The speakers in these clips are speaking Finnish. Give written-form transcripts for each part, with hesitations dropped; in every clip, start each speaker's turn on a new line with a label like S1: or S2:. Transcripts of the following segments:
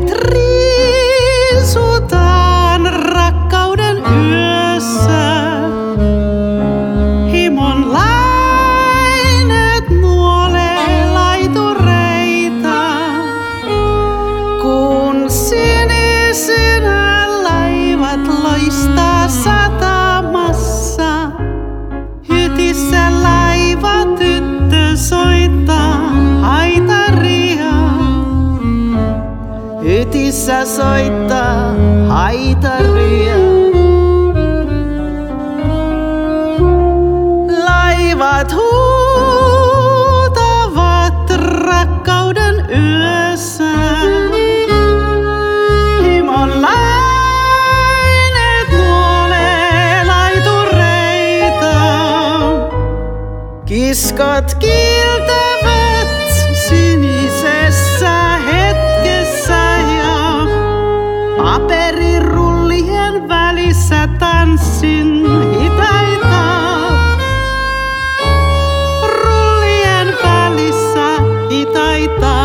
S1: Meidät riisutaan rakkauden yössä. Himon lainet nuolee laitureita, kun sinisinä laivat loistaa satamassa. Hytissä laiva tyttö soittaa haitaria. Hytissä soittaa haitaria. Laivat huutavat rakkauden yössä. Himon lainet nuolee laitureita. Kiskot kiiltävät sinisessä hetkessä ja paperirullien välissä tanssin hitaita. Rullien välissä hitaita.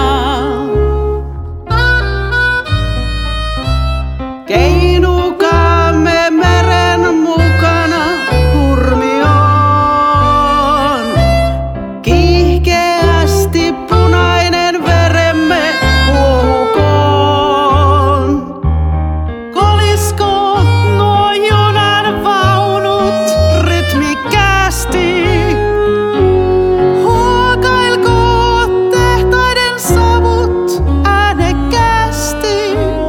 S1: Keinukaamme meren mukana hurmioon. Kiihkeästi punainen veremme kuohukoon. Kolisko nuo junan vaunut rytmikkäästi. Huokailko tehtaiden savut äänekkäästi.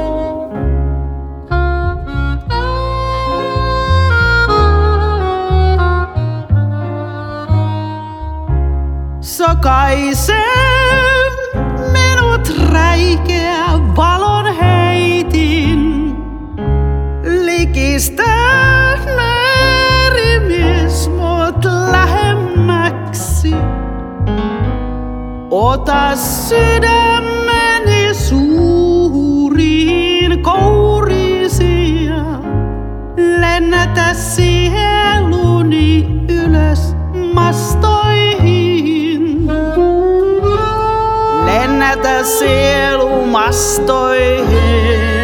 S1: Sokaise minut räikeä valon heitin. Likistä merimies mut lähemmäksi. Ota sydämeni suuriin kourisi ja lennätä sieluni ylös mastoihin. Lennätä sielu mastoihin.